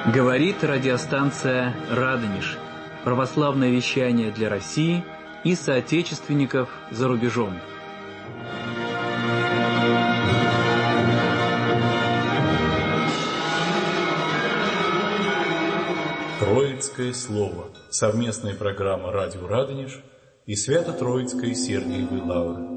Говорит радиостанция «Радонеж». Православное вещание для России и соотечественников за рубежом. Троицкое слово. Совместная программа «Радио Радонеж» и Свято-Троицкой Сергиевой Лавры.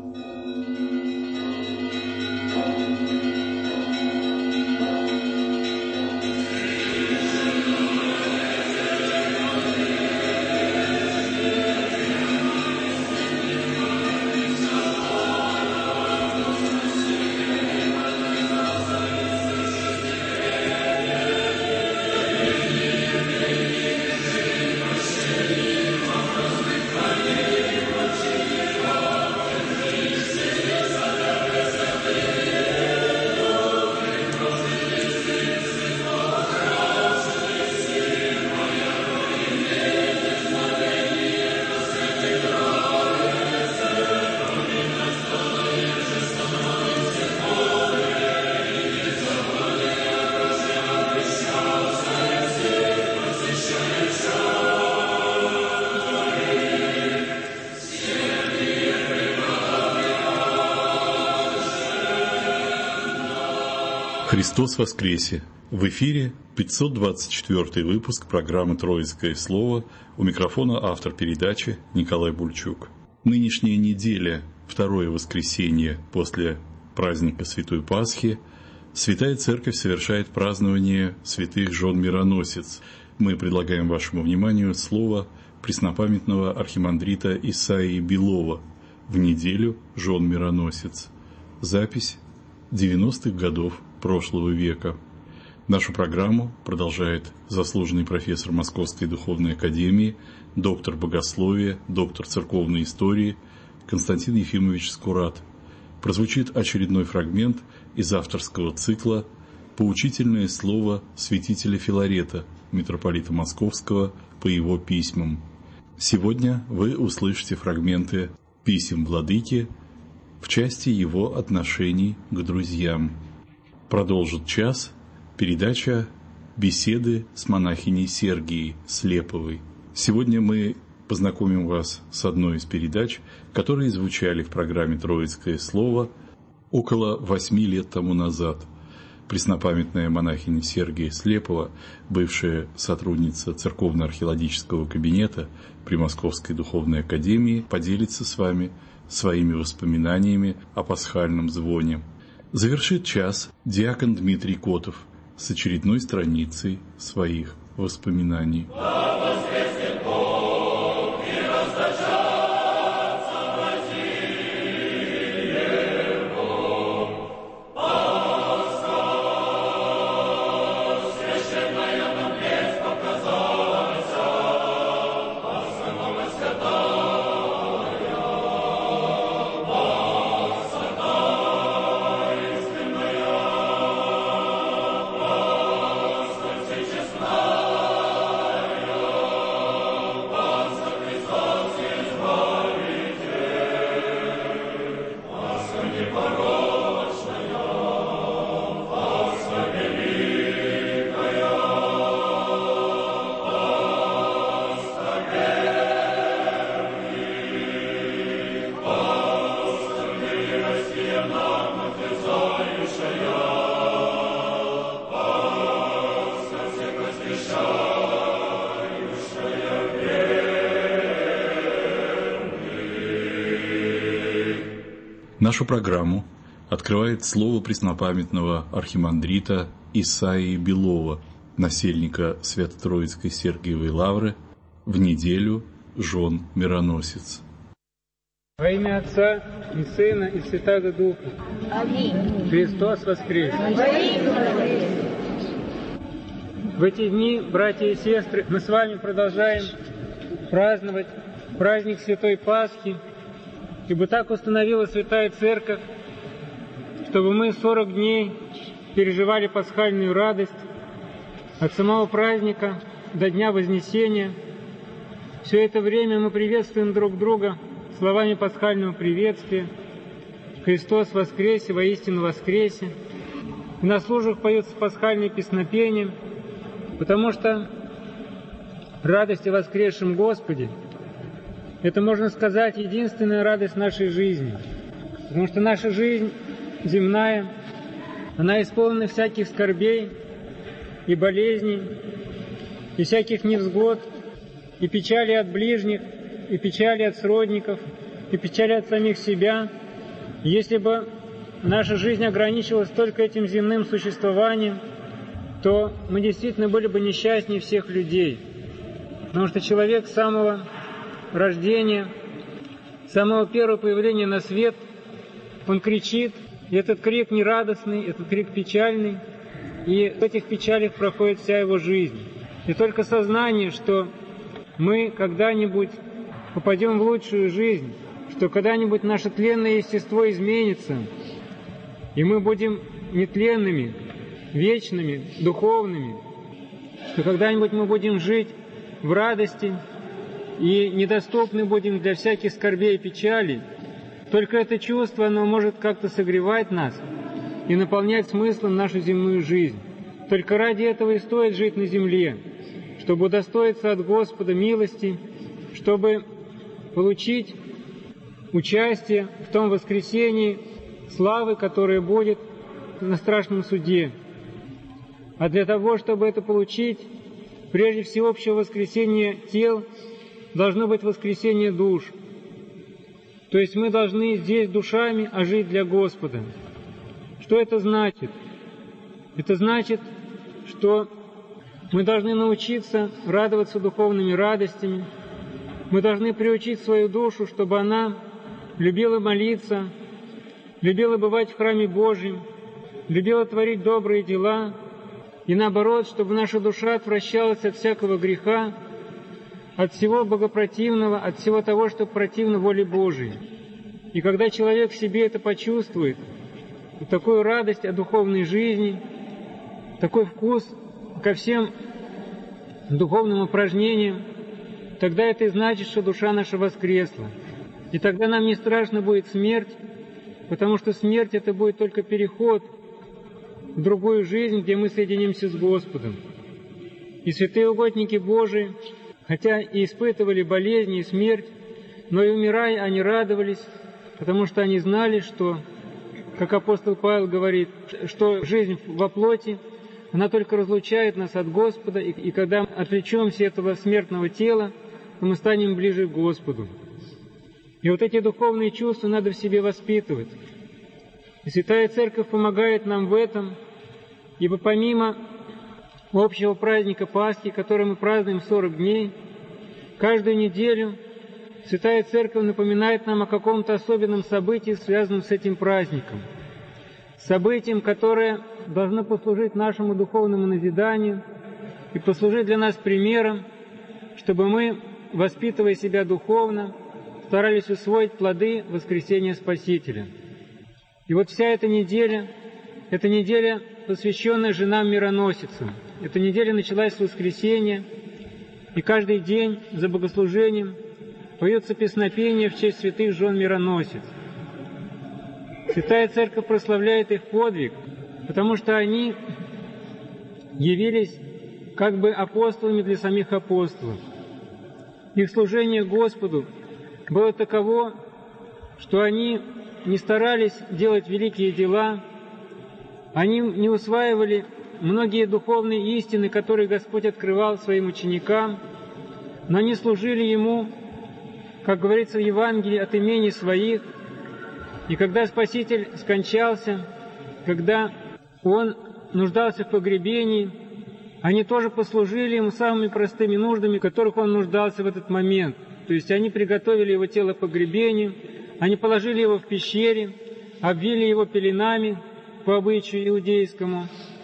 Христос воскресе! В эфире 524 выпуск программы «Троицкое слово». У микрофона автор передачи Николай Бульчук. Нынешняя неделя, второе воскресенье после праздника Святой Пасхи, Святая Церковь совершает празднование святых жен Мироносиц. Мы предлагаем вашему вниманию слово преснопамятного архимандрита Исаии Белова в неделю жен Мироносиц. Запись 90-х годов прошлого века. Нашу программу продолжает заслуженный профессор Московской духовной академии, доктор богословия, доктор церковной истории Константин Ефимович Скурат. Прозвучит очередной фрагмент из авторского цикла «Поучительное слово святителя Филарета, митрополита Московского, по его письмам». Сегодня вы услышите фрагменты писем владыки в части его отношений к друзьям. Продолжит час передача «Беседы с монахиней Сергией Слеповой». Сегодня мы познакомим вас с одной из передач, которые звучали в программе «Троицкое слово» около 8 лет тому назад. Преснопамятная монахиня Сергия Слепова, бывшая сотрудница церковно-археологического кабинета при Московской духовной академии, поделится с вами своими воспоминаниями о пасхальном звоне. Завершит час диакон Дмитрий Котов с очередной страницей своих воспоминаний. Нашу программу открывает слово преснопамятного архимандрита Исаии Белова, насельника Свято-Троицкой Сергиевой Лавры, в неделю жен Мироносиц. Во имя Отца и Сына и Святаго Духа. Аминь. Христос воскрес! В эти дни, братья и сестры, мы с вами продолжаем праздновать праздник Святой Пасхи, ибо так установила Святая Церковь, чтобы мы 40 дней переживали пасхальную радость от самого праздника до Дня Вознесения. Все это время мы приветствуем друг друга словами пасхального приветствия: «Христос воскресе, воистину воскресе». И на службах поются пасхальные песнопения, Потому что радость о воскресшем Господе — это, можно сказать, единственная радость нашей жизни. Потому что наша жизнь земная, она исполнена всяких скорбей и болезней, и всяких невзгод, и печали от ближних, и печали от сродников, и печали от самих себя. Если бы наша жизнь ограничивалась только этим земным существованием, то мы действительно были бы несчастнее всех людей. Потому что человек с самого рождения, с самого первого появления на свет, он кричит, и этот крик нерадостный, этот крик печальный, и в этих печалях проходит вся его жизнь. И только сознание, что мы когда-нибудь попадем в лучшую жизнь, что когда-нибудь наше тленное естество изменится, и мы будем нетленными, вечными, духовными, что когда-нибудь мы будем жить в радости и недоступны будем для всяких скорбей и печалей, только это чувство, оно может как-то согревать нас и наполнять смыслом нашу земную жизнь. Только ради этого и стоит жить на земле, чтобы удостоиться от Господа милости, чтобы получить участие в том воскресении славы, которое будет на страшном суде. А для того, чтобы это получить, прежде всеобщего воскресения тел, должно быть воскресение душ. То есть мы должны здесь душами ожить для Господа. Что это значит? Это значит, что мы должны научиться радоваться духовными радостями. Мы должны приучить свою душу, чтобы она любила молиться, любила бывать в храме Божьем, любила творить добрые дела, и наоборот, чтобы наша душа отвращалась от всякого греха, от всего богопротивного, от всего того, что противно воле Божией. И когда человек в себе это почувствует, такую радость о духовной жизни, такой вкус ко всем духовным упражнениям, тогда это и значит, что душа наша воскресла. И тогда нам не страшно будет смерть, потому что смерть — это будет только переход в другую жизнь, где мы соединимся с Господом. И святые угодники Божии, хотя и испытывали болезни и смерть, но и умирая, они радовались, потому что они знали, что, как апостол Павел говорит, что жизнь во плоти, она только разлучает нас от Господа, и когда отречемся этого смертного тела, то мы станем ближе к Господу. И вот эти духовные чувства надо в себе воспитывать. И Святая Церковь помогает нам в этом, ибо помимо общего праздника Пасхи, который мы празднуем 40 дней, каждую неделю Святая Церковь напоминает нам о каком-то особенном событии, связанном с этим праздником. Событием, которое должно послужить нашему духовному назиданию и послужить для нас примером, чтобы мы, воспитывая себя духовно, старались усвоить плоды воскресения Спасителя. И вот вся эта неделя, посвященная женам-мироносицам. Эта неделя началась с воскресения, и каждый день за богослужением поются песнопения в честь святых жен-мироносиц. Святая Церковь прославляет их подвиг, потому что они явились как бы апостолами для самих апостолов. Их служение Господу было таково, что они не старались делать великие дела, они не усваивали многие духовные истины, которые Господь открывал своим ученикам, но они служили Ему, как говорится в Евангелии, от имени своих. И когда Спаситель скончался, когда Он нуждался в погребении, они тоже послужили Ему самыми простыми нуждами, в которых Он нуждался в этот момент. То есть они приготовили Его тело к погребению, они положили Его в пещере, обвили Его пеленами по обычаю иудейскому.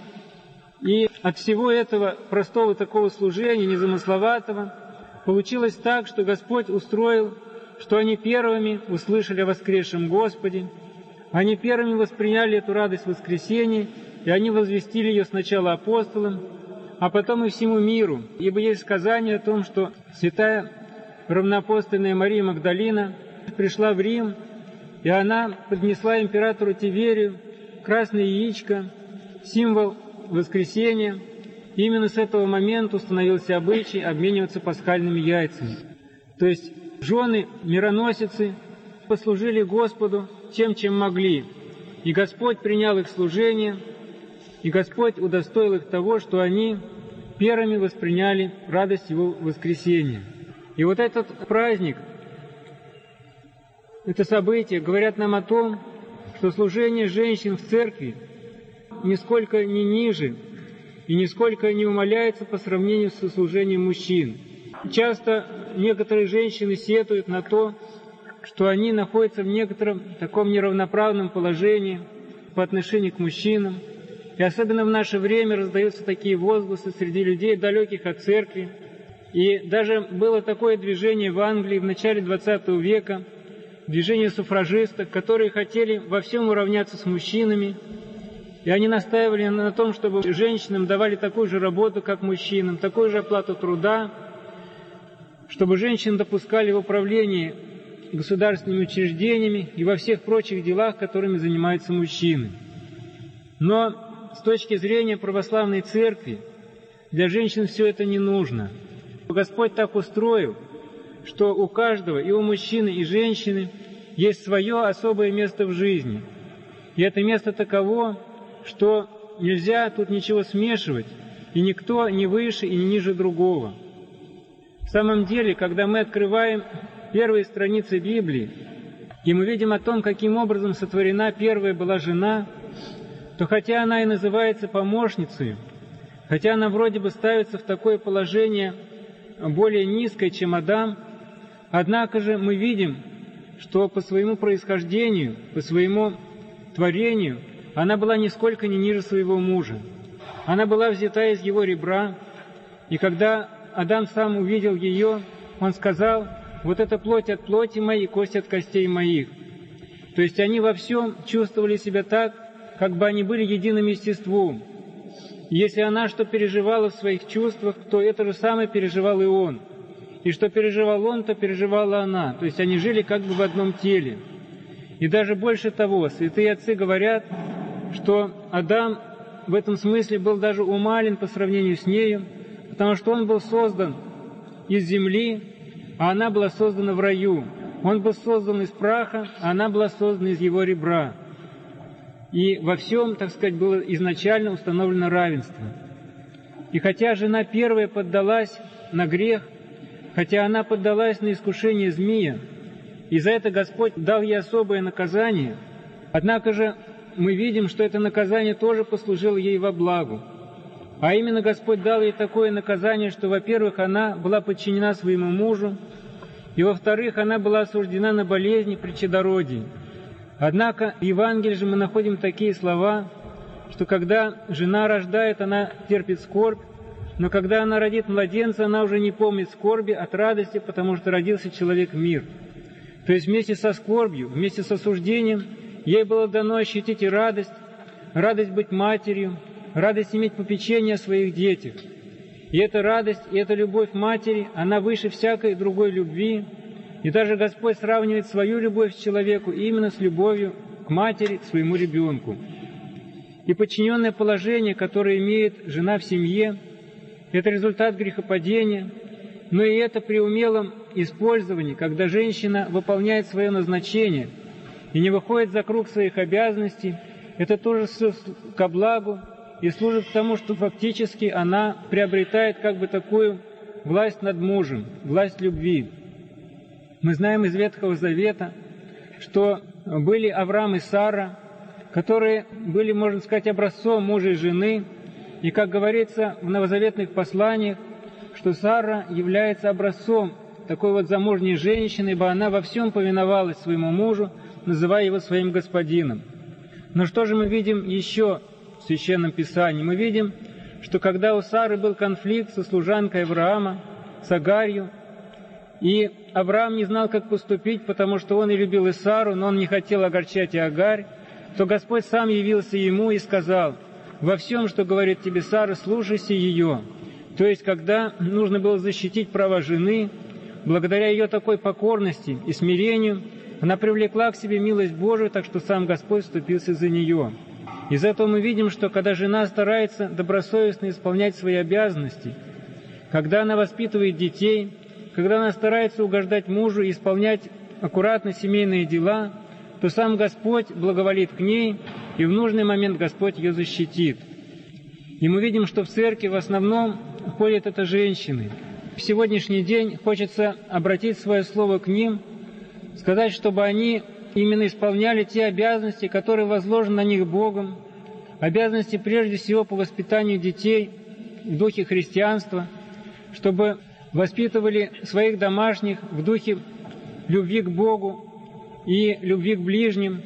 И от всего этого простого такого служения, незамысловатого, получилось так, что Господь устроил, что они первыми услышали о воскресшем Господе, они первыми восприняли эту радость воскресения, и они возвестили ее сначала апостолам, а потом и всему миру. Ибо есть сказание о том, что святая равноапостольная Мария Магдалина пришла в Рим, и она поднесла императору Тиверию красное яичко, символ воскресения, именно с этого момента установился обычай обмениваться пасхальными яйцами. То есть жены-мироносицы послужили Господу тем, чем могли. И Господь принял их служение, и Господь удостоил их того, что они первыми восприняли радость Его воскресения. И вот этот праздник, это событие говорят нам о том, что служение женщин в церкви нисколько не ниже и нисколько не умаляется по сравнению со служением мужчин. Часто некоторые женщины сетуют на то, что они находятся в некотором таком неравноправном положении по отношению к мужчинам. И особенно в наше время раздаются такие возгласы среди людей, далеких от церкви. И даже было такое движение в Англии в начале XX века, движение суфражисток, которые хотели во всем уравняться с мужчинами. И они настаивали на том, чтобы женщинам давали такую же работу, как мужчинам, такую же оплату труда, чтобы женщин допускали в управлении государственными учреждениями и во всех прочих делах, которыми занимаются мужчины. Но с точки зрения православной церкви для женщин все это не нужно. Господь так устроил, что у каждого, и у мужчины, и женщины, есть свое особое место в жизни. И это место таково, что нельзя тут ничего смешивать, и никто не выше и не ниже другого. В самом деле, когда мы открываем первые страницы Библии, и мы видим о том, каким образом сотворена первая была жена, то хотя она и называется помощницей, хотя она вроде бы ставится в такое положение более низкое, чем Адам, однако же мы видим, что по своему происхождению, по своему творению, она была нисколько не ниже своего мужа. Она была взята из его ребра, и когда Адам сам увидел ее, он сказал: «Вот это плоть от плоти моей, кость от костей моих». То есть они во всем чувствовали себя так, как бы они были единым естеством. И если она что переживала в своих чувствах, то это же самое переживал и он. И что переживал он, то переживала она. То есть они жили как бы в одном теле. И даже больше того, святые отцы говорят, что Адам в этом смысле был даже умален по сравнению с нею, потому что он был создан из земли, а она была создана в раю. Он был создан из праха, а она была создана из его ребра. И во всем, так сказать, было изначально установлено равенство. И хотя жена первая поддалась на грех, хотя она поддалась на искушение змея, и за это Господь дал ей особое наказание, однако же мы видим, что это наказание тоже послужило ей во благо. А именно Господь дал ей такое наказание, что, во-первых, она была подчинена своему мужу, и, во-вторых, она была осуждена на болезни при чадородии. Однако в Евангелии же мы находим такие слова, что когда жена рождает, она терпит скорбь, но когда она родит младенца, она уже не помнит скорби от радости, потому что родился человек в мир. То есть вместе со скорбью, вместе с осуждением ей было дано ощутить и радость быть матерью, радость иметь попечение о своих детях. И эта радость, и эта любовь матери, она выше всякой другой любви. И даже Господь сравнивает свою любовь к человеку именно с любовью к матери, к своему ребенку. И подчиненное положение, которое имеет жена в семье, это результат грехопадения, но и это при умелом использовании, когда женщина выполняет свое назначение и не выходит за круг своих обязанностей, это тоже ко благу и служит к тому, что фактически она приобретает как бы такую власть над мужем, власть любви. Мы знаем из Ветхого Завета, что были Авраам и Сара, которые были, можно сказать, образцом мужа и жены, и, как говорится в новозаветных посланиях, что Сара является образцом такой вот замужней женщины, ибо она во всем повиновалась своему мужу, называя его своим господином. Но что же мы видим еще в Священном Писании? Мы видим, что когда у Сары был конфликт со служанкой Авраама, с Агарью, и Авраам не знал, как поступить, потому что он и любил и Сару, но он не хотел огорчать и Агарь, то Господь сам явился ему и сказал: «Во всем, что говорит тебе Сара, слушайся ее». То есть, когда нужно было защитить права жены, благодаря ее такой покорности и смирению, она привлекла к себе милость Божию, так что сам Господь вступился за нее. Из этого мы видим, что когда жена старается добросовестно исполнять свои обязанности, когда она воспитывает детей, когда она старается угождать мужу и исполнять аккуратно семейные дела, то сам Господь благоволит к ней, и в нужный момент Господь ее защитит. И мы видим, что в церкви в основном ходят это женщины. В сегодняшний день хочется обратить свое слово к ним, сказать, чтобы они именно исполняли те обязанности, которые возложены на них Богом, обязанности прежде всего по воспитанию детей в духе христианства, чтобы воспитывали своих домашних в духе любви к Богу и любви к ближним.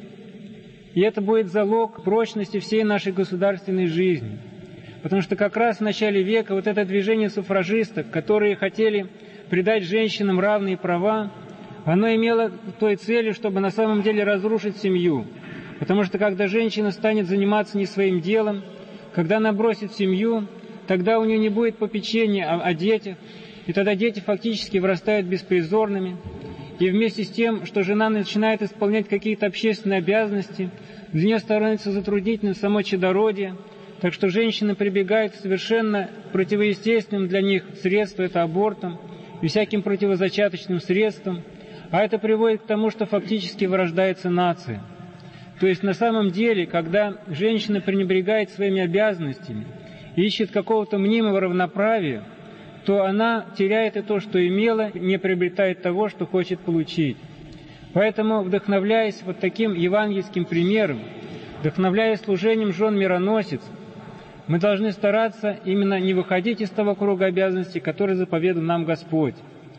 И это будет залог прочности всей нашей государственной жизни. Потому что как раз в начале века вот это движение суфражисток, которые хотели придать женщинам равные права, оно имело той целью, чтобы на самом деле разрушить семью. Потому что когда женщина станет заниматься не своим делом, когда она бросит семью, тогда у нее не будет попечения о детях, и тогда дети фактически вырастают беспризорными. И вместе с тем, что жена начинает исполнять какие-то общественные обязанности, для нее становится затруднительным само чадородие, так что женщины прибегают к совершенно противоестественным для них средствам, это абортам и всяким противозачаточным средствам, а это приводит к тому, что фактически вырождается нация. То есть на самом деле, когда женщина пренебрегает своими обязанностями и ищет какого-то мнимого равноправия, то она теряет и то, что имела, не приобретает того, что хочет получить. Поэтому, вдохновляясь вот таким евангельским примером, вдохновляясь служением жен мироносец, мы должны стараться именно не выходить из того круга обязанностей, который заповедал нам Господь.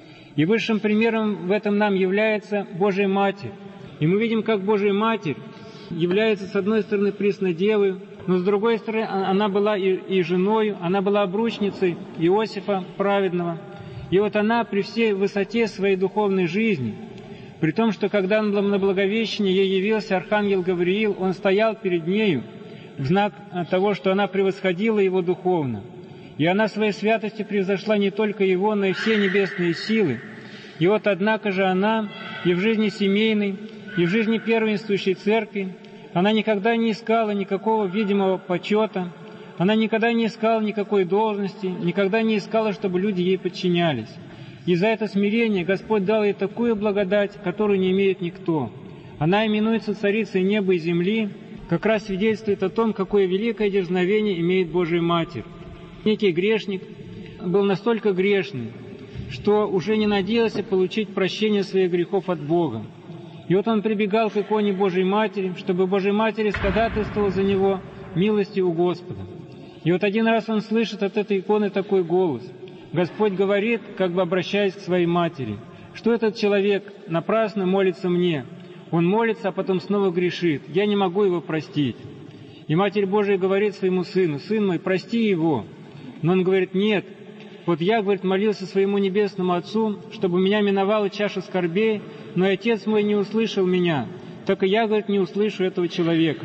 И высшим примером в этом нам является Божия Матерь. И мы видим, как Божия Матерь является, с одной стороны, Преснодевой, но с другой стороны, она была и женою, она была обручницей Иосифа праведного. И вот она при всей высоте своей духовной жизни, при том, что когда она была на Благовещении, ей явился архангел Гавриил, он стоял перед нею в знак того, что она превосходила его духовно. И она своей святостью превзошла не только его, но и все небесные силы. И вот, однако же, она и в жизни семейной, и в жизни первенствующей церкви, она никогда не искала никакого видимого почета, она никогда не искала никакой должности, никогда не искала, чтобы люди ей подчинялись. И за это смирение Господь дал ей такую благодать, которую не имеет никто. Она именуется Царицей неба и земли, как раз свидетельствует о том, какое великое дерзновение имеет Божия Матерь. Некий грешник был настолько грешный, что уже не надеялся получить прощение своих грехов от Бога. И вот он прибегал к иконе Божией Матери, чтобы Божия Матерь ходатайствовала за него милостью у Господа. И вот один раз он слышит от этой иконы такой голос. Господь говорит, как бы обращаясь к своей матери, что этот человек напрасно молится мне. Он молится, а потом снова грешит. Я не могу его простить. И Матерь Божия говорит своему сыну: «Сын мой, прости его». Но он говорит: «Нет, вот я, говорит, молился своему небесному Отцу, чтобы меня миновала чаша скорбей, но и Отец мой не услышал меня, так и я, говорит, не услышу этого человека».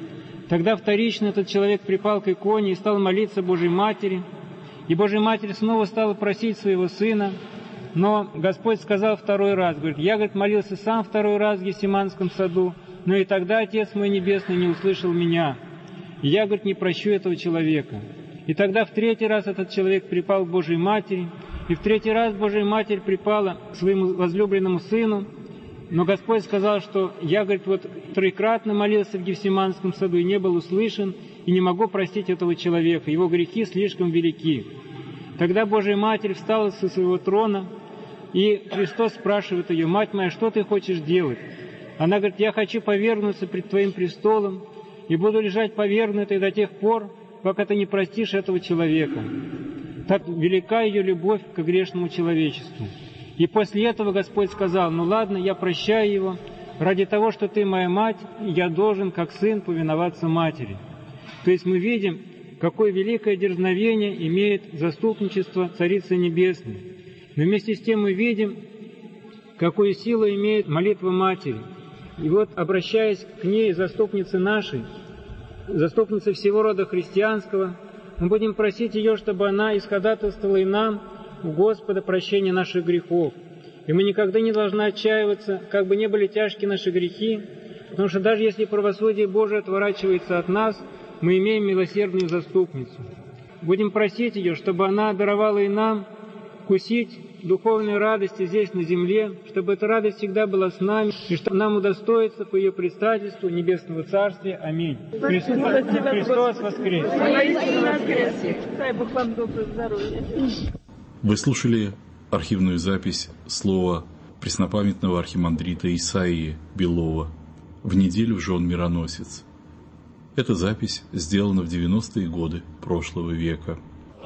Тогда вторично этот человек припал к иконе и стал молиться Божьей Матери, и Божья Матерь снова стала просить своего сына, но Господь сказал второй раз, говорит: «Я, говорит, молился сам второй раз в Гефсиманском саду, но и тогда Отец мой Небесный не услышал меня, и я, говорит, не прощу этого человека». И тогда в третий раз этот человек припал к Божьей Матери, и в третий раз Божья Матерь припала к своему возлюбленному сыну, но Господь сказал, что я, говорит, вот троекратно молился в Гефсиманском саду и не был услышан, и не могу простить этого человека, его грехи слишком велики. Тогда Божья Матерь встала со своего трона, и Христос спрашивает ее: «Мать моя, что ты хочешь делать?» Она говорит: «Я хочу повергнуться пред Твоим престолом, и буду лежать повергнутой до тех пор, пока ты не простишь этого человека». Так велика ее любовь к грешному человечеству. И после этого Господь сказал: «Ну ладно, я прощаю его. Ради того, что ты моя мать, я должен, как сын, повиноваться матери». То есть мы видим, какое великое дерзновение имеет заступничество Царицы Небесной. Но вместе с тем мы видим, какую силу имеет молитва Матери. И вот, обращаясь к ней, заступнице нашей, заступнице всего рода христианского, мы будем просить ее, чтобы она исходатайствовала и нам у Господа прощения наших грехов. И мы никогда не должны отчаиваться, как бы ни были тяжкие наши грехи, Потому что даже если правосудие Божие отворачивается от нас, мы имеем милосердную заступницу. Будем просить ее, чтобы она даровала и нам вкусить духовной радости здесь, на земле, чтобы эта радость всегда была с нами, и чтобы нам удостоиться по ее предстательству Небесного Царствия. Аминь. Христос воскрес! Дай Бог вам доброго здоровья. Вы слушали архивную запись слова преснопамятного архимандрита Исаии Белова в неделю жен мироносец. Эта запись сделана в 90-е годы прошлого века.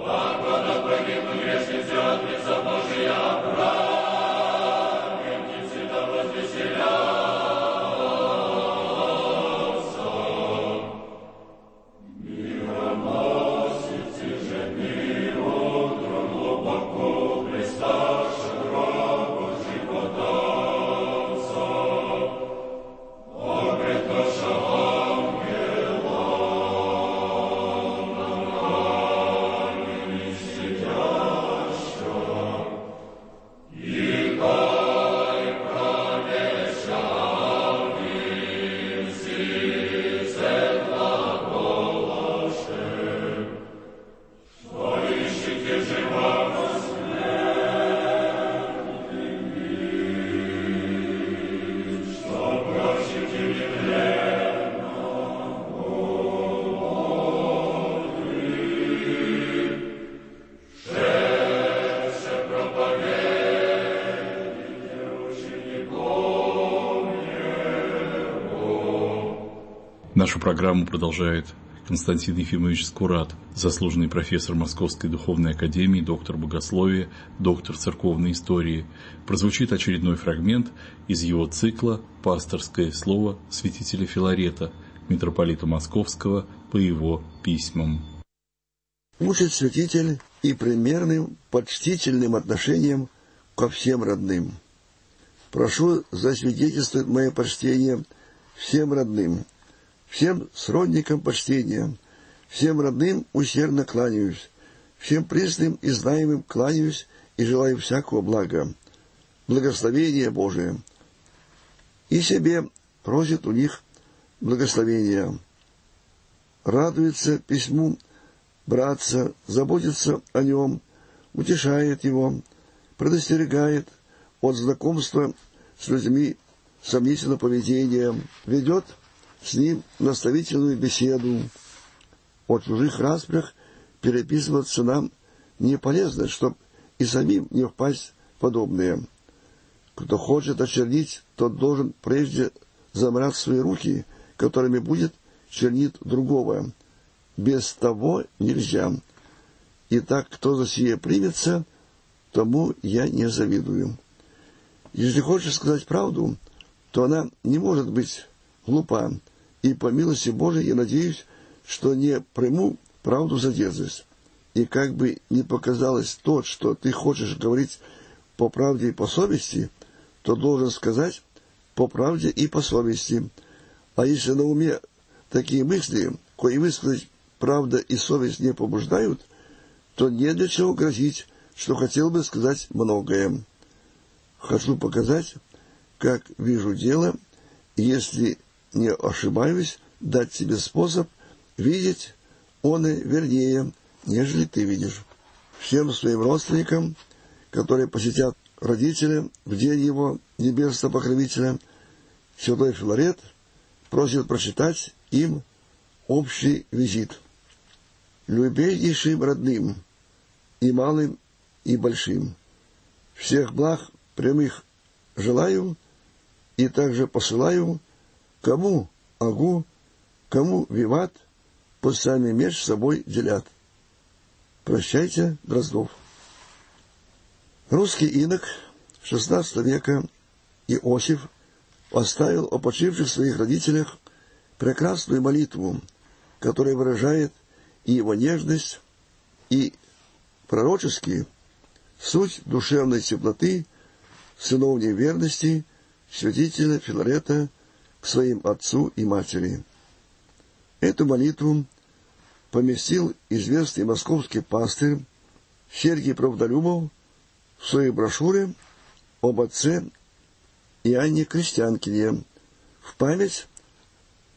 Нашу программу продолжает Константин Ефимович Скурат, заслуженный профессор Московской духовной академии, доктор богословия, доктор церковной истории. Прозвучит очередной фрагмент из его цикла «Пасторское слово святителя Филарета», митрополита Московского, по его письмам. Учит святитель и примерным, почтительным отношением ко всем родным. Прошу засвидетельствовать мое почтение всем родным, всем сродникам почтения, всем родным усердно кланяюсь, всем пресным и знаемым кланяюсь и желаю всякого блага, благословения Божия. И себе просит у них благословения. Радуется письму братца, заботится о нем, утешает его, предостерегает от знакомства с людьми сомнительного поведения, ведет с ним наставительную беседу. О чужих распрях переписываться нам не полезно, чтобы и самим не впасть в подобное. Кто хочет очернить, тот должен прежде замрать свои руки, которыми будет чернить другого. Без того нельзя. Итак, кто за сие примется, тому я не завидую. Если хочешь сказать правду, то она не может быть глупа, и по милости Божией я надеюсь, что не приму правду за дерзость. И как бы ни показалось то, что ты хочешь говорить по правде и по совести, то должен сказать по правде и по совести. А если на уме такие мысли, кои высказать правда и совесть не побуждают, то не для чего грозить, что хотел бы сказать многое. Хочу показать, как вижу дело, и если не ошибаюсь, дать тебе способ видеть он и вернее, нежели ты видишь. Всем своим родственникам, которые посетят родителя в день его небесного покровителя, святой Филарет просит прочитать им общий визит. Любезнейшим родным, и малым, и большим, всех благ прямых желаю, и также посылаю, кому агу, кому виват, пусть сами меж собой делят. Прощайте, Дроздов. Русский инок XVI века Иосиф оставил о почивших своих родителях прекрасную молитву, которая выражает и его нежность, и пророчески суть душевной теплоты, сыновней верности святителя Филарета к своим отцу и матери. Эту молитву поместил известный московский пастырь Сергий Правдолюбов в своей брошюре об отце Иоанне Крестьянкине в память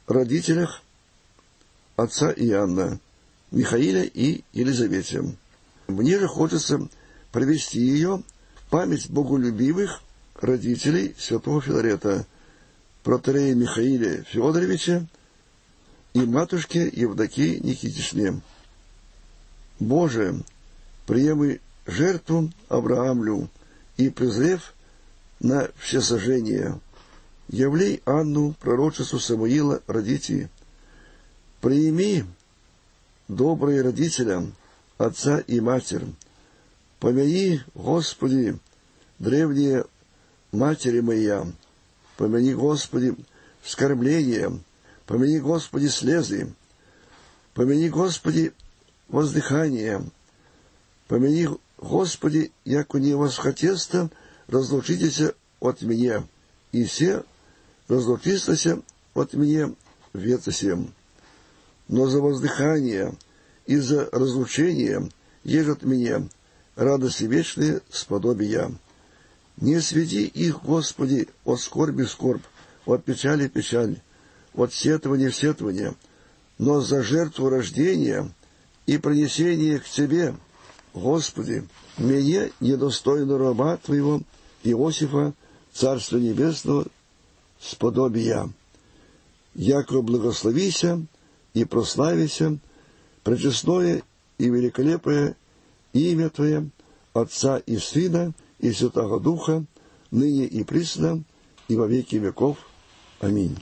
родителях отца Иоанна, Михаиле и Елизавете. Мне же хочется привести ее в память боголюбивых родителей святого Филарета, протоиерея Михаила Федоровича и матушки Евдокии Никитишне. Боже, приеми жертву Авраамлю и, презрев на всесожжение, явлей Анну, пророчицу Самуила, родите. Приими, добрые родителя, отца и матерь. Помяни, Господи, древние матери моя. Помяни, Господи, вскорбление. Помяни, Господи, слезы. Помяни, Господи, воздыхание. Помяни, Господи, яко не восхотеста, разлучитеся от меня, и се разлучистеся от меня в веце сем. Но за воздыхание и за разлучение ежет меня радости вечные сподобия. Не сведи их, Господи, от скорби скорбь, от печали печаль, от сетования сетования, но за жертву рождения и принесение к Тебе, Господи, мне недостойно раба Твоего Иосифа, Царства Небесного, сподобия. Яко благословися и прославися пречестное и великолепное имя Твое, Отца и Сына и Святого Духа, ныне и присно, и во веки веков. Аминь.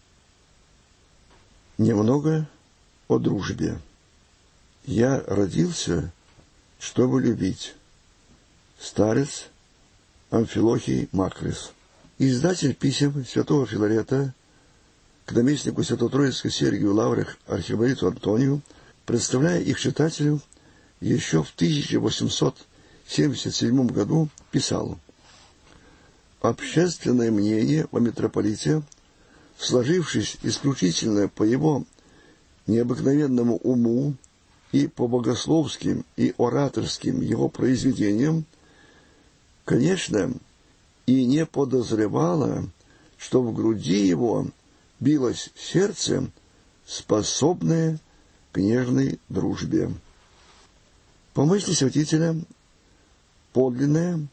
Немного о дружбе. Я родился, чтобы любить. Старец Амфилохий Макрис. Издатель писем святого Филарета к наместнику Свято-Троицкой Сергию Лаврах архимандриту Антонию, представляя их читателю, еще в 1877 году писал: «Общественное мнение о митрополите, сложившись исключительно по его необыкновенному уму и по богословским и ораторским его произведениям, конечно, и не подозревало, что в груди его билось сердце, способное к нежной дружбе». По мысли святителя, подлинная,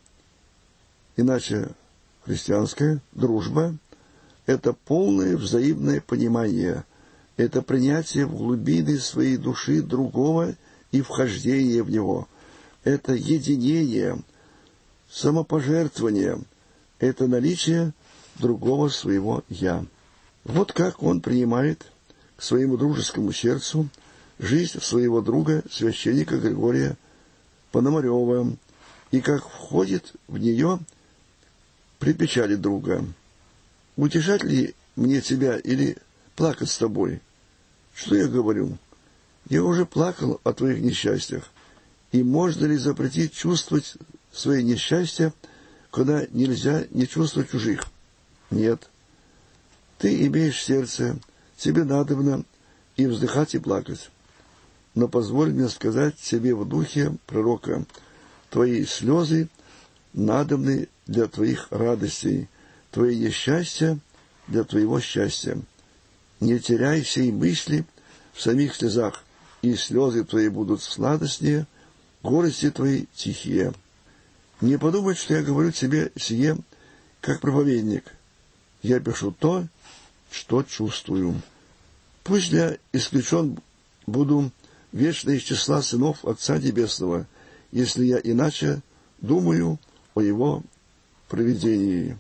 иначе христианская дружба – это полное взаимное понимание, это принятие в глубины своей души другого и вхождение в него, это единение, самопожертвование, это наличие другого своего «я». Вот как он принимает к своему дружескому сердцу жизнь своего друга, священника Григория Пономарева, и как входит в нее при печали друга. «Утешать ли мне тебя или плакать с тобой? Что я говорю? Я уже плакал о твоих несчастьях. И можно ли запретить чувствовать свои несчастья, когда нельзя не чувствовать чужих? Нет. Ты имеешь сердце, тебе надобно и вздыхать, и плакать. Но позволь мне сказать тебе в духе пророка: твои слезы надобны для твоих радостей, твои несчастья для твоего счастья. Не теряй сей мысли в самих слезах, и слезы твои будут сладостнее, горести твои тихие. Не подумай, что я говорю тебе сие, как проповедник. Я пишу то, что чувствую. Пусть я исключен буду вечно из числа сынов Отца Небесного, если я иначе думаю о Его провидении.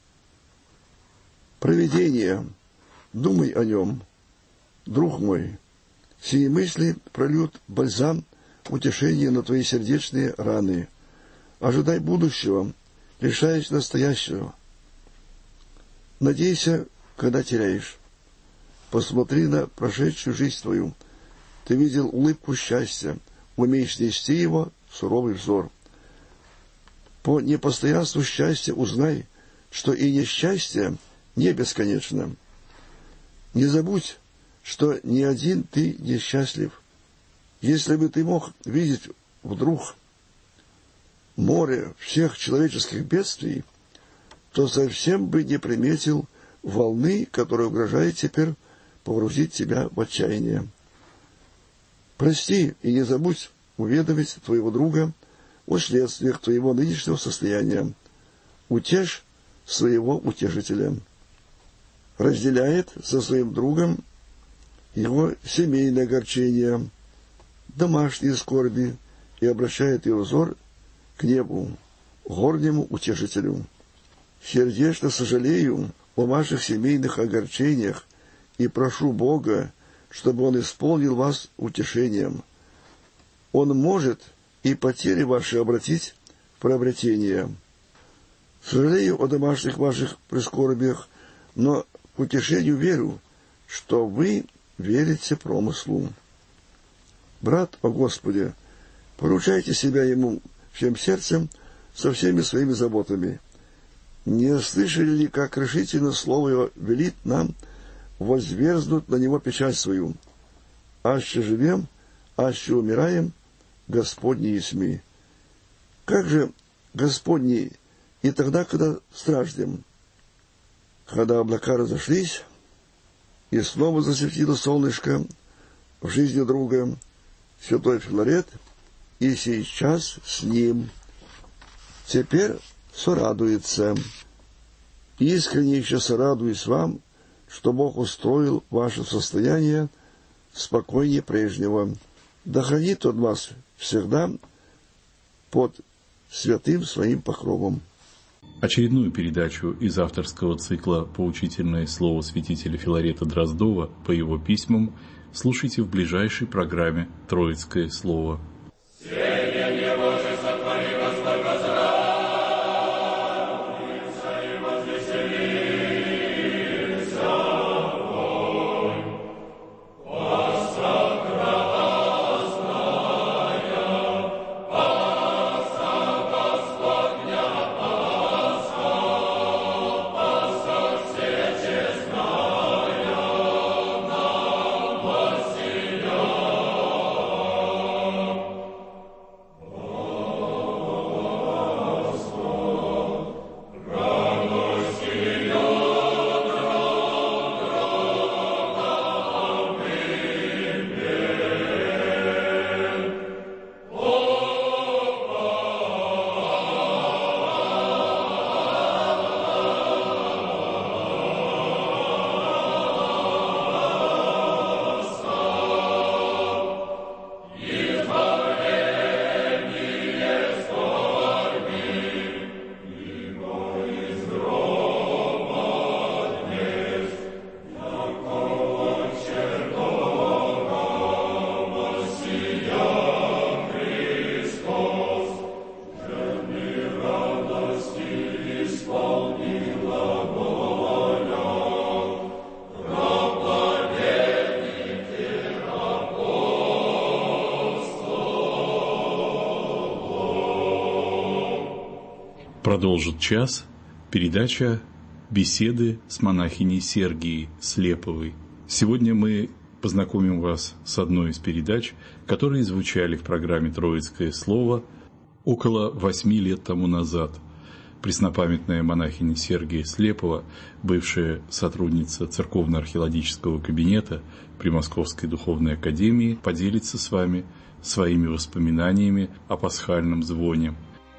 Провидение, думай о нем, друг мой. Сии мысли прольют бальзам утешения на твои сердечные раны. Ожидай будущего, лишаясь настоящего. Надейся, когда теряешь. Посмотри на прошедшую жизнь твою. Ты видел улыбку счастья, умеешь нести его суровый взор. По непостоянству счастья узнай, что и несчастье не бесконечно. Не забудь, что ни один ты несчастлив. Если бы ты мог видеть вдруг море всех человеческих бедствий, то совсем бы не приметил волны, которая угрожает теперь погрузить тебя в отчаяние. Прости и не забудь уведомить твоего друга о следствиях твоего нынешнего состояния. Утешь своего утешителя. Разделяет со своим другом его семейное огорчение, домашние скорби и обращает его взор к небу, горнему утешителю. Сердечно сожалею о ваших семейных огорчениях и прошу Бога, чтобы Он исполнил вас утешением. Он может и потери ваши обратить в приобретение. Сожалею о домашних ваших прискорбиях, но к утешению верю, что вы верите промыслу. Брат, о Господе, поручайте себя Ему всем сердцем, со всеми своими заботами. Не слышали ли, как решительно Слово Его велит нам возверзнуть на Него печать свою? Аще живем, аще умираем, Господни есмы. Как же Господни и тогда, когда страждем? Когда облака разошлись, и снова засветило солнышко в жизни друга, святой Филарет, и сейчас с ним. Теперь сорадуется. Искренне еще сорадуюсь вам, что Бог устроил ваше состояние спокойнее прежнего. Да хранит Он вас всегда под святым своим покровом. Очередную передачу из авторского цикла «Поучительное слово святителя Филарета Дроздова» по его письмам слушайте в ближайшей программе «Троицкое слово». Продолжит час передача «Беседы с монахиней Сергией Слеповой». Сегодня мы познакомим вас с одной из передач, которые звучали в программе «Троицкое слово» около 8 лет тому назад. Преснопамятная монахиня Сергия Слепова, бывшая сотрудница церковно-археологического кабинета при Московской духовной академии, поделится с вами своими воспоминаниями о пасхальном звоне.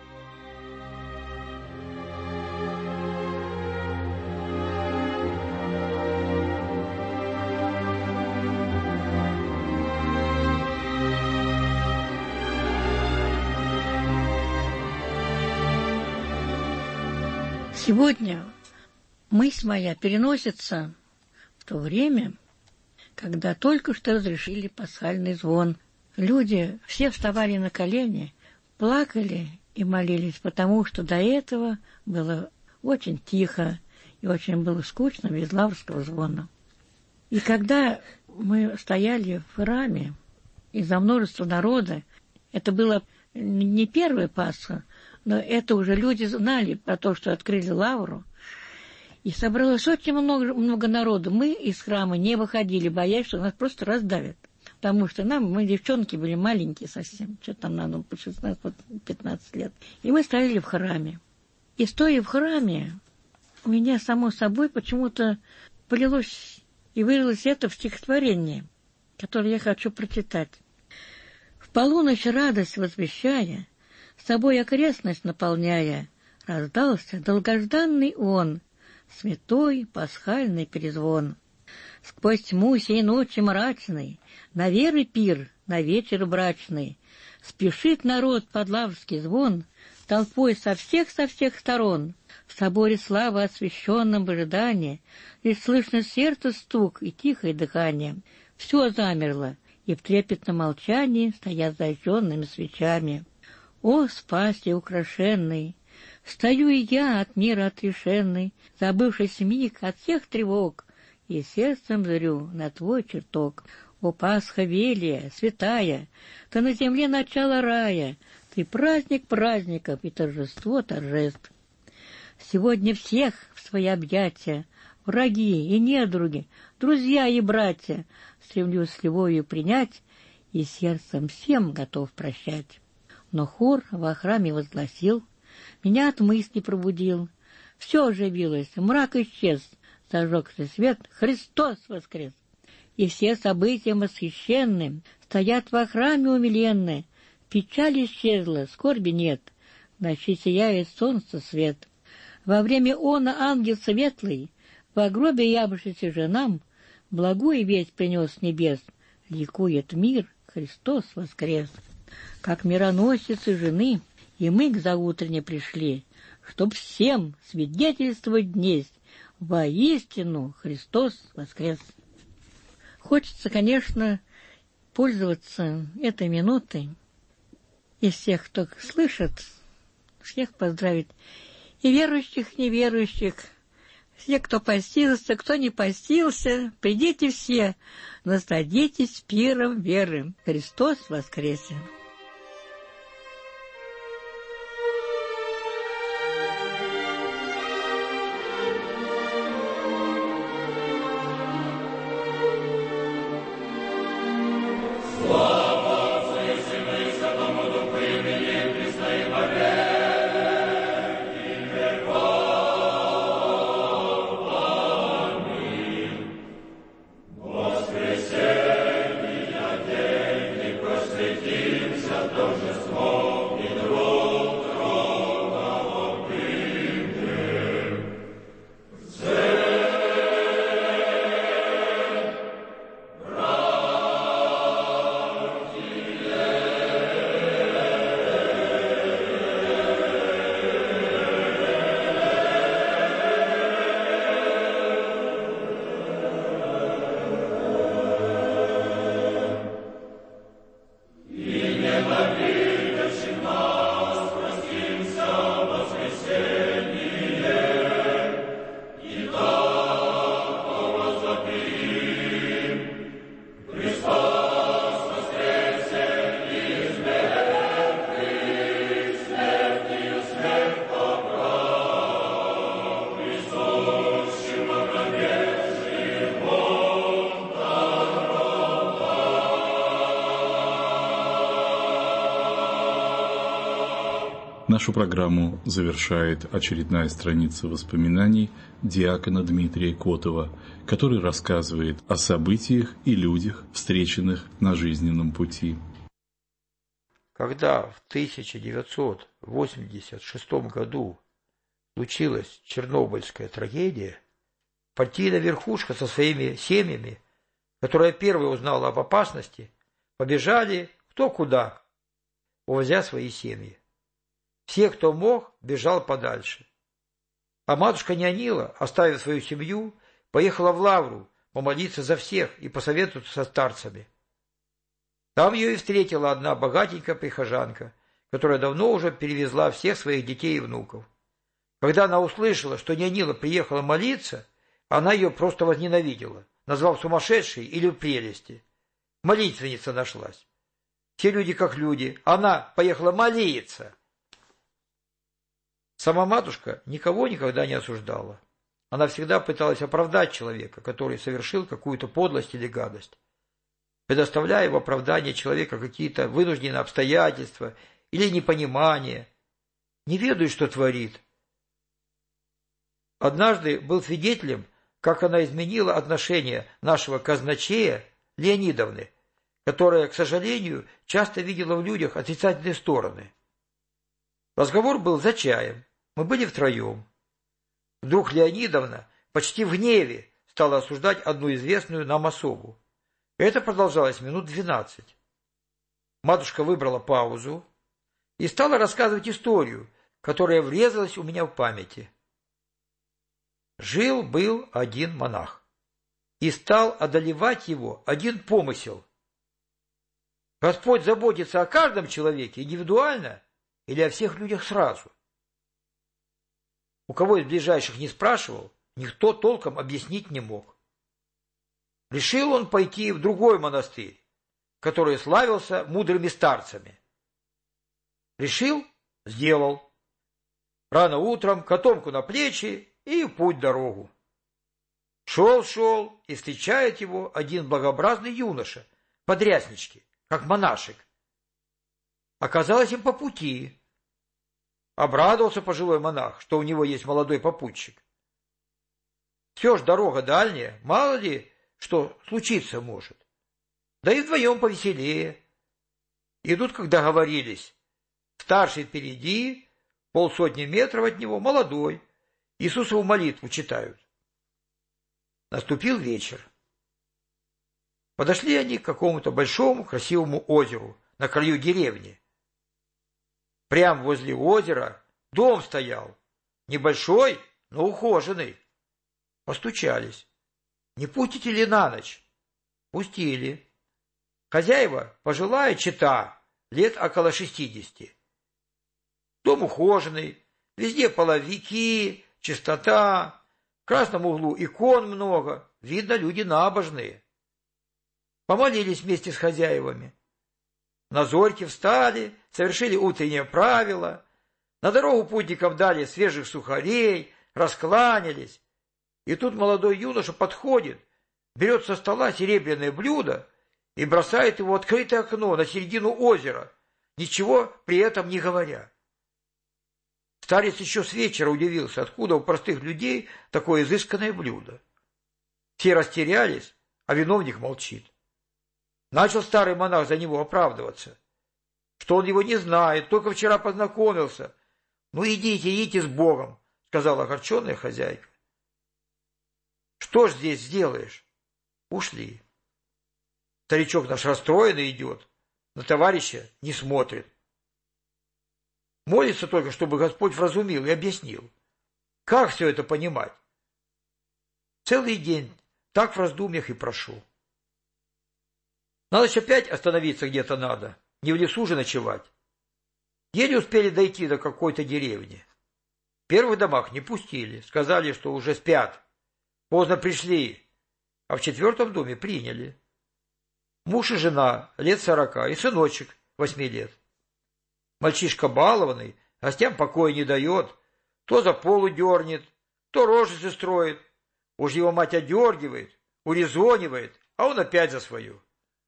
Сегодня мысль моя переносится в то время, когда только что разрешили пасхальный звон. Люди все вставали на колени, плакали и молились, потому что до этого было очень тихо и очень было скучно без лаврского звона. И когда мы стояли в храме из-за множества народа, это было не первая Пасха, но это уже люди знали про то, что открыли лавру. И собралось очень много народу. Мы из храма не выходили, боясь, что нас просто раздавят. Потому что мы девчонки были маленькие совсем. Что там нам по 16-15 лет. И мы стояли в храме. И стоя в храме, у меня само собой почему-то полилось И вылилось это в стихотворение, которое я хочу прочитать. В полуночь радость возвещая, с собой окрестность наполняя, раздался долгожданный он, святой пасхальный перезвон. Сквозь тьму сей ночи мрачной, на веры пир, на вечер брачный, спешит народ под лаврский звон, толпой со всех сторон. В соборе славы освященном в ожидании лишь слышно сердце стук и тихое дыхание. Все замерло, и в трепетном молчании стоят зажженными свечами. О, спаси украшенный! Стою и я от мира отрешенный, забывшись миг от всех тревог, и сердцем зрю на твой чертог. О, Пасха велия, святая, ты на земле начало рая, ты праздник праздников и торжество торжеств. Сегодня всех в свои объятия, враги и недруги, друзья и братья, стремлюсь с любовью принять и сердцем всем готов прощать. Но хор во храме возгласил, меня от мысли пробудил. Все оживилось, мрак исчез, зажегся свет, Христос воскрес. И все события восхищенны стоят во храме умиленны. Печаль исчезла, скорби нет, в ночи сияет солнце свет. Во время она ангел светлый, во гробе явившийся женам, благую весть принес с небес, ликует мир, Христос воскрес. Как мироносицы жены, и мы к заутрене пришли, чтоб всем свидетельствовать днесь, воистину Христос воскрес. Хочется, конечно, пользоваться этой минутой и всех, кто слышит, всех поздравить, и верующих, неверующих, все, кто постился, кто не постился, придите все, насладитесь пиром веры. Христос воскресе! Нашу программу завершает очередная страница воспоминаний диакона Дмитрия Котова, который рассказывает о событиях и людях, встреченных на жизненном пути. Когда в 1986 году случилась Чернобыльская трагедия, партийная верхушка со своими семьями, которая первая узнала об опасности, побежали кто куда, увозя свои семьи. Все, кто мог, бежал подальше. А матушка Нянила, оставив свою семью, поехала в Лавру помолиться за всех и посоветоваться со старцами. Там ее и встретила одна богатенькая прихожанка, которая давно уже перевезла всех своих детей и внуков. Когда она услышала, что Нянила приехала молиться, она ее просто возненавидела, назвав сумасшедшей или в прелести. Молитвенница нашлась. Все люди как люди, она поехала молиться. Сама матушка никого никогда не осуждала. Она всегда пыталась оправдать человека, который совершил какую-то подлость или гадость, предоставляя в оправдание человека какие-то вынужденные обстоятельства или непонимание. Не ведает, что творит. Однажды был свидетелем как она изменила отношение нашего казначея Леонидовны, которая, к сожалению, часто видела в людях отрицательные стороны. Разговор был за чаем. Мы были втроем. Вдруг Леонидовна почти в гневе стала осуждать одну известную нам особу. Это продолжалось минут 12. Матушка выбрала паузу и стала рассказывать историю, которая врезалась у меня в памяти. Жил-был один монах, и стал одолевать его один помысел. Господь заботится о каждом человеке индивидуально или о всех людях сразу? У кого из ближайших не спрашивал, никто толком объяснить не мог. Решил он пойти в другой монастырь, который славился мудрыми старцами. Решил — сделал. Рано утром котомку на плечи и в путь-дорогу. Шел, и встречает его один благообразный юноша, подряснички, как монашек. Оказалось им по пути. Обрадовался пожилой монах, что у него есть молодой попутчик. Все ж дорога дальняя, мало ли что случиться может. Да и вдвоем повеселее. Идут, как договорились. Старший впереди, 50 метров от него молодой. Иисусову молитву читают. Наступил вечер. Подошли они к какому-то большому красивому озеру на краю деревни. Прямо возле озера дом стоял. Небольшой, но ухоженный. Постучались. Не пустите ли на ночь? Пустили. Хозяева пожилая чета, лет около 60. Дом ухоженный, везде половики, чистота, в красном углу икон много, видно, люди набожные. Помолились вместе с хозяевами. На зорьке встали, совершили утреннее правило, на дорогу путникам дали свежих сухарей, раскланялись. И тут молодой юноша подходит, берет со стола серебряное блюдо и бросает его в открытое окно на середину озера, ничего при этом не говоря. Старец еще с вечера удивился, откуда у простых людей такое изысканное блюдо. Все растерялись, а виновник молчит. Начал старый монах за него оправдываться, что он его не знает, только вчера познакомился. — Ну идите с Богом, — сказала огорченная хозяйка. — Что ж здесь сделаешь? Ушли. Старичок наш расстроенный идет, на товарища не смотрит. Молится только, чтобы Господь вразумил и объяснил. Как все это понимать? Целый день так в раздумьях и прошу. На ночь опять остановиться где-то надо, не в лесу же ночевать. Еле успели дойти до какой-то деревни. В первых домах не пустили, сказали, что уже спят. Поздно пришли, а в 4-м доме приняли. Муж и жена, лет 40, и сыночек, 8 лет. Мальчишка балованный, гостям покоя не дает, то за полу дернет, то рожицы строит. Уж его мать одергивает, урезонивает, а он опять за свою.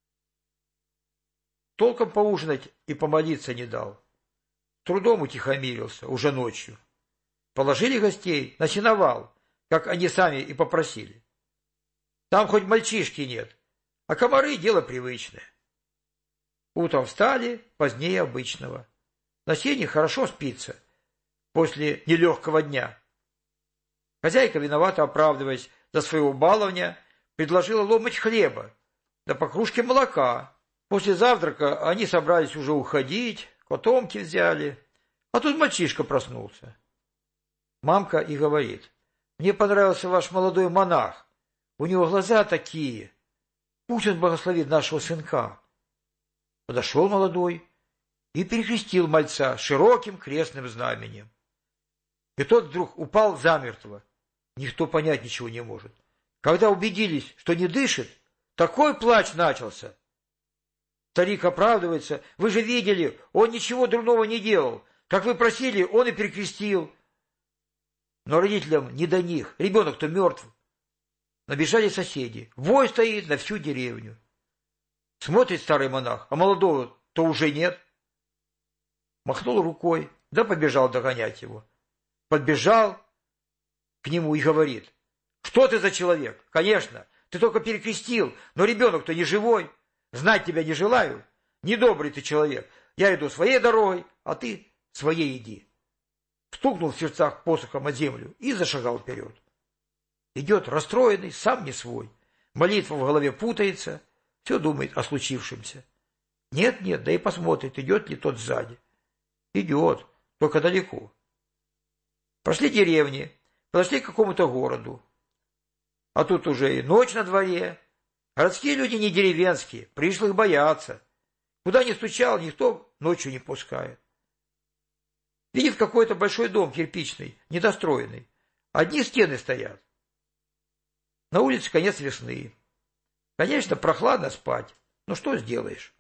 Толком поужинать и помолиться не дал. Трудом утихомирился, уже ночью. Положили гостей на сеновал, как они сами и попросили. Там хоть мальчишки нет, а комары — дело привычное. Утром встали позднее обычного. На сене хорошо спится после нелегкого дня. Хозяйка, виновато оправдываясь за своего баловня, предложила ломоть хлеба, да по кружке молока. После завтрака они собрались уже уходить, котомки взяли, а тут мальчишка проснулся. Мамка и говорит: «Мне понравился ваш молодой монах, у него глаза такие, пусть он благословит нашего сынка». Подошел молодой и перекрестил мальца широким крестным знаменем. И тот вдруг упал замертво. Никто понять ничего не может. Когда убедились, что не дышит, такой плач начался. Старик оправдывается: «Вы же видели, он ничего дурного не делал. Как вы просили, он и перекрестил». Но родителям не до них, ребенок-то мертв. Набежали соседи. Вой стоит на всю деревню. Смотрит старый монах, а молодого-то уже нет. Махнул рукой, да побежал догонять его. Подбежал к нему и говорит: Что ты за человек? Конечно, ты только перекрестил, но ребенок-то не живой. Знать тебя не желаю. Недобрый ты человек. Я иду своей дорогой, а ты своей иди. Стукнул в сердцах посохом о землю и зашагал вперед. Идет расстроенный, сам не свой. Молитва в голове путается, все думает о случившемся. Нет, да и посмотрит, идет ли тот сзади. Идет, только далеко. Прошли деревни, подошли к какому-то городу. А тут уже и ночь на дворе. Городские люди не деревенские, пришлых боятся. Куда ни стучал, никто ночью не пускает. Видит какой-то большой дом кирпичный, недостроенный. Одни стены стоят. На улице конец весны. Конечно, прохладно спать, но что сделаешь?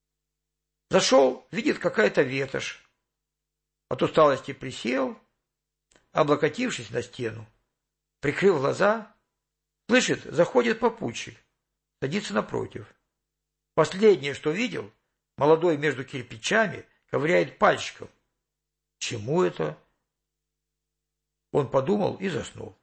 Зашел, видит какая-то ветошь. От усталости присел, облокотившись на стену, прикрыл глаза, слышит, заходит попутчик, садится напротив. Последнее, что видел, молодой между кирпичами ковыряет пальчиком. Чему это? Он подумал и заснул.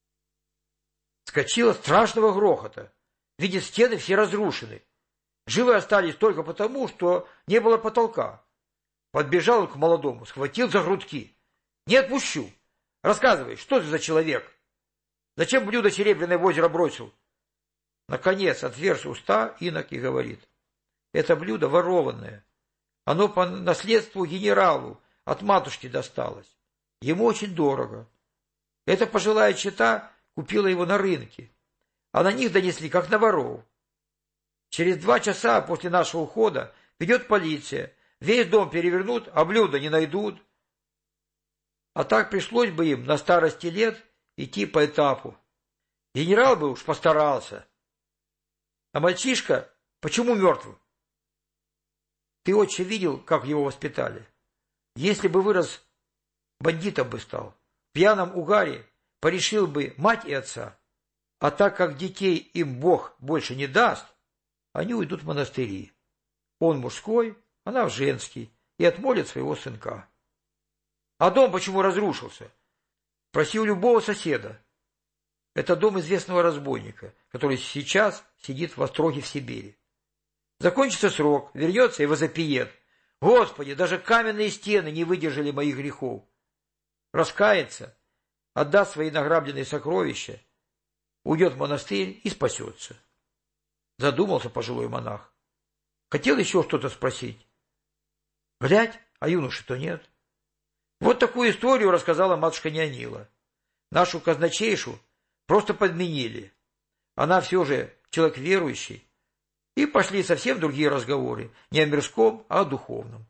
Вскочил от страшного грохота. Видит, стены все разрушены. Живы остались только потому, что не было потолка. Подбежал к молодому, схватил за грудки. Не отпущу. Рассказывай, что ты за человек? Зачем блюдо серебряное в озеро бросил? Наконец отверз уста инок и говорит. Это блюдо ворованное. Оно по наследству генералу от матушки досталось. Ему очень дорого. Эта пожилая чета купила его на рынке, а на них донесли, как на воров. Через 2 часа после нашего ухода придет полиция, весь дом перевернут, а блюда не найдут. А так пришлось бы им на старости лет идти по этапу. Генерал бы уж постарался. А мальчишка почему мертвым? Ты, отче, видел, как его воспитали? Если бы вырос, бандитом бы стал. В пьяном угаре порешил бы мать и отца. А так как детей им Бог больше не даст, они уйдут в монастыри. Он мужской, она в женский, и отмолит своего сынка. А дом почему разрушился? Спроси у любого соседа. Это дом известного разбойника, который сейчас сидит в остроге в Сибири. Закончится срок, вернется и возопиет. Господи, даже каменные стены не выдержали моих грехов. Раскается, отдаст свои награбленные сокровища, уйдет в монастырь и спасется. Задумался пожилой монах. Хотел еще что-то спросить. Глядь, а юноши-то нет. Вот такую историю рассказала матушка Неонила. Нашу казначейшу просто подменили. Она все же человек верующий. И пошли совсем другие разговоры, не о мирском, а о духовном.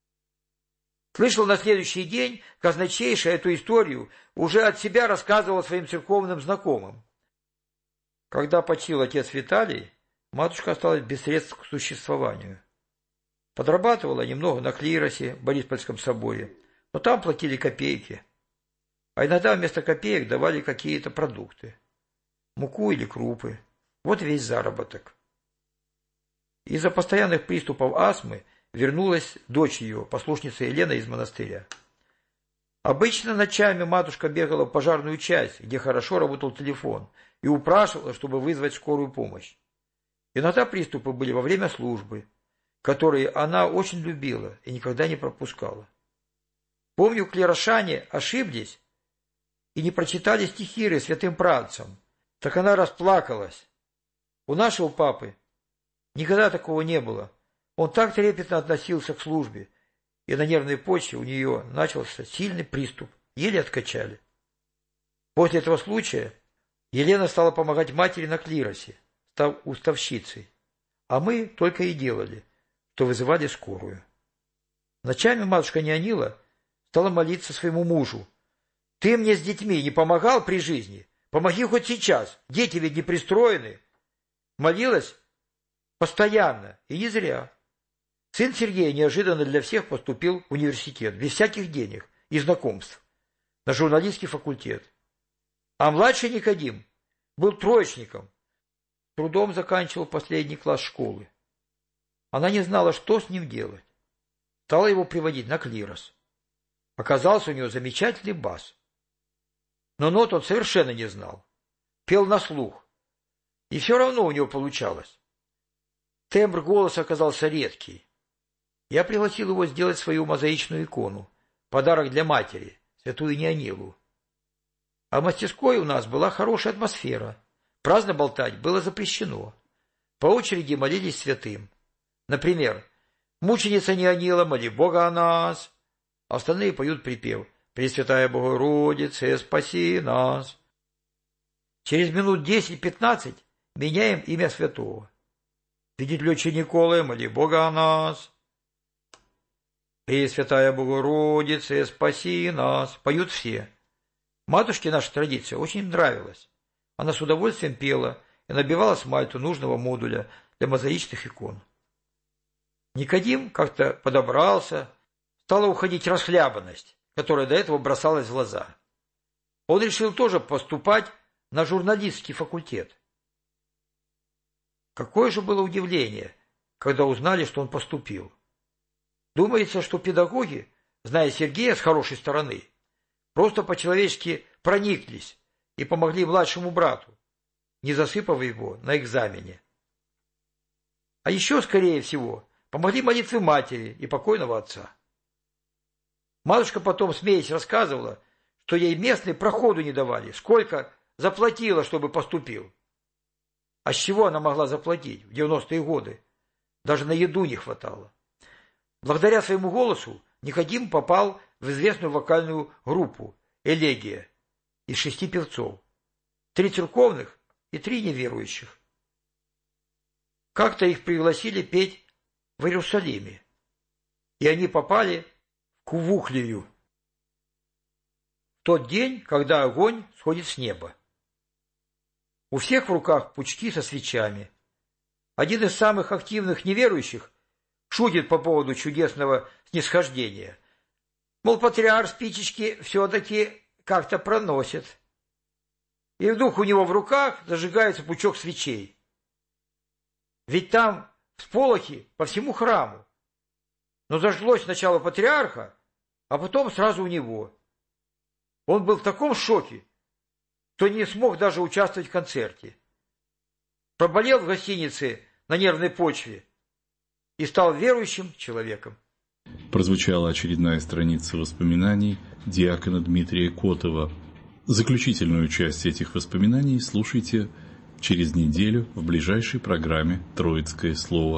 Слышал на следующий день казначейша эту историю, уже от себя рассказывал своим церковным знакомым. Когда почил отец Виталий, матушка осталась без средств к существованию. Подрабатывала немного на клиросе в Бориспольском соборе, но там платили копейки. А иногда вместо копеек давали какие-то продукты. Муку или крупы. Вот весь заработок. Из-за постоянных приступов астмы вернулась дочь ее, послушница Елена из монастыря. Обычно ночами матушка бегала в пожарную часть, где хорошо работал телефон, и упрашивала, чтобы вызвать скорую помощь. Иногда приступы были во время службы, которые она очень любила и никогда не пропускала. Помню, клирошане ошиблись и не прочитали стихиры святым правцам. Так она расплакалась. У нашего папы никогда такого не было. Он так трепетно относился к службе, и на нервной почве у нее начался сильный приступ, еле откачали. После этого случая Елена стала помогать матери на клиросе, став уставщицей, а мы только и делали, что вызывали скорую. Ночами матушка Неонила стала молиться своему мужу. «Ты мне с детьми не помогал при жизни? Помоги хоть сейчас, дети ведь не пристроены». Молилась постоянно, и не зря. Сын Сергея неожиданно для всех поступил в университет, без всяких денег и знакомств, на журналистский факультет. А младший Никодим был троечником, с трудом заканчивал последний класс школы. Она не знала, что с ним делать. Стала его приводить на клирос. Оказался у него замечательный бас. Но нот он совершенно не знал. пел на слух, и все равно у него получалось. Тембр голоса оказался редкий. Я пригласил его сделать свою мозаичную икону, подарок для матери, святую Неонилу. А в мастерской у нас была хорошая атмосфера. Праздно болтать было запрещено. По очереди молились святым. Например, «Мученица Неонила, моли Бога о нас». Остальные поют припев «Пресвятая Богородица, спаси нас». Через минут 10-15 меняем имя святого. «Святитель отче Николай, моли Бога о нас». «Пресвятая Богородица, спаси нас». Поют все. Матушке наша традиция очень нравилась. Она с удовольствием пела и набивала смальту нужного модуля для мозаичных икон. Никодим как-то подобрался, стала уходить расхлябанность, которая до этого бросалась в глаза. Он решил тоже поступать на журналистский факультет. Какое же было удивление, когда узнали, что он поступил. Думается, что педагоги, зная Сергея с хорошей стороны, просто по-человечески прониклись и помогли младшему брату, не засыпав его на экзамене. А еще, скорее всего, помогли молитвы матери и покойного отца. Матушка потом, смеясь, рассказывала, что ей местные проходу не давали, сколько заплатила, чтобы поступил. А с чего она могла заплатить в 90-е годы? Даже на еду не хватало. Благодаря своему голосу Никодим попал в известную вокальную группу «Элегия» из 6 певцов, 3 церковных и 3 неверующих. Как-то их пригласили петь в Иерусалиме, и они попали в Кувухлию в тот день, когда огонь сходит с неба. У всех в руках пучки со свечами. Один из самых активных неверующих шутит по поводу чудесного снисхождения. Мол, патриарх спичечки все-таки как-то проносит. И вдруг у него в руках зажигается пучок свечей. Ведь там всполохи по всему храму. Но зажглось сначала патриарха, а потом сразу у него. Он был в таком шоке, что не смог даже участвовать в концерте. Проболел в гостинице на нервной почве и стал верующим человеком. Прозвучала очередная страница воспоминаний диакона Дмитрия Котова. Заключительную часть этих воспоминаний слушайте через неделю в ближайшей программе «Троицкое слово».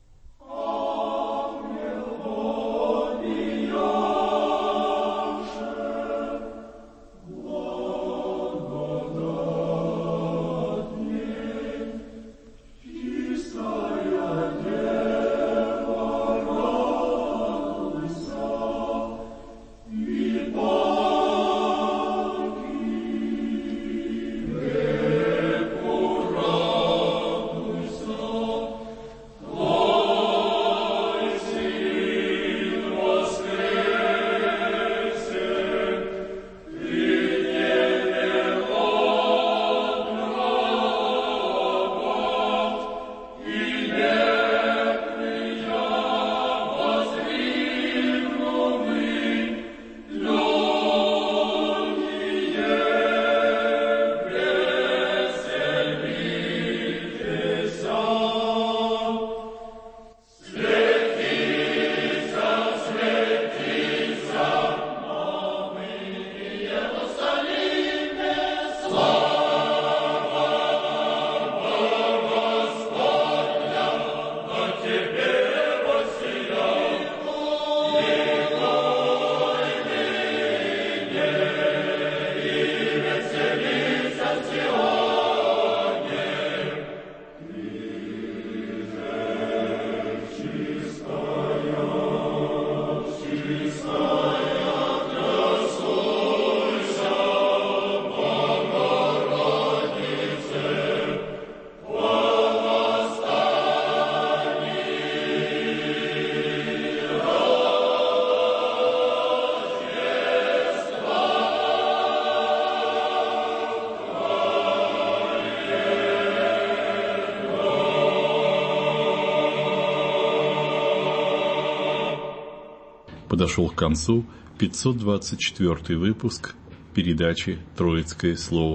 Подошел к концу 524 выпуск передачи «Троицкое слово».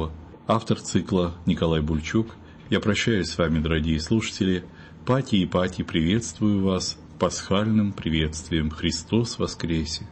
Автор цикла Николай Бульчук. Я прощаюсь с вами, дорогие слушатели. Пати и Пати, приветствую вас пасхальным приветствием. Христос воскресе!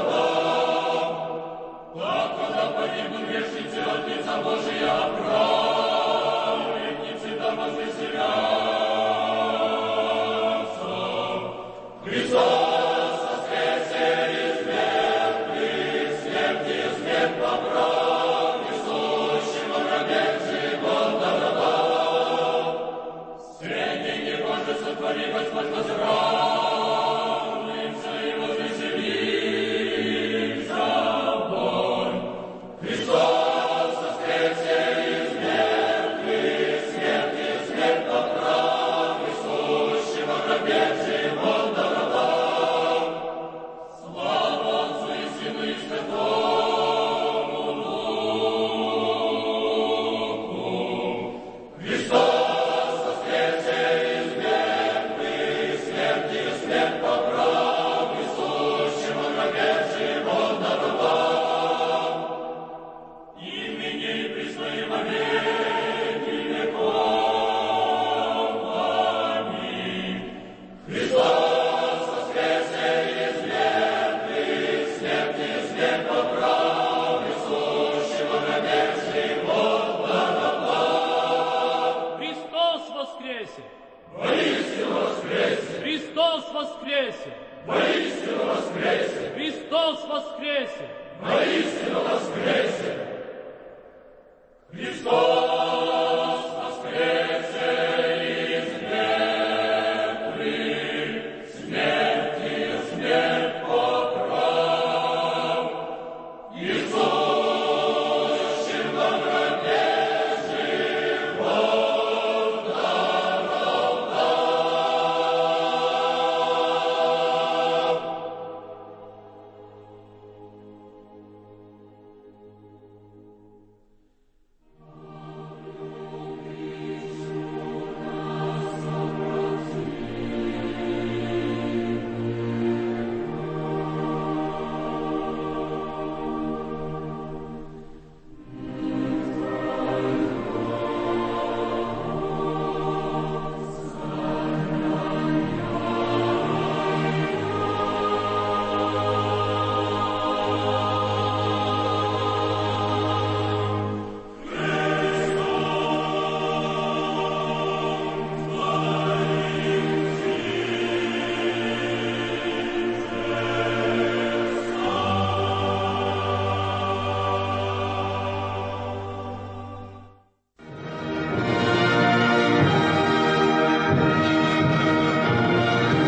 Божия правда.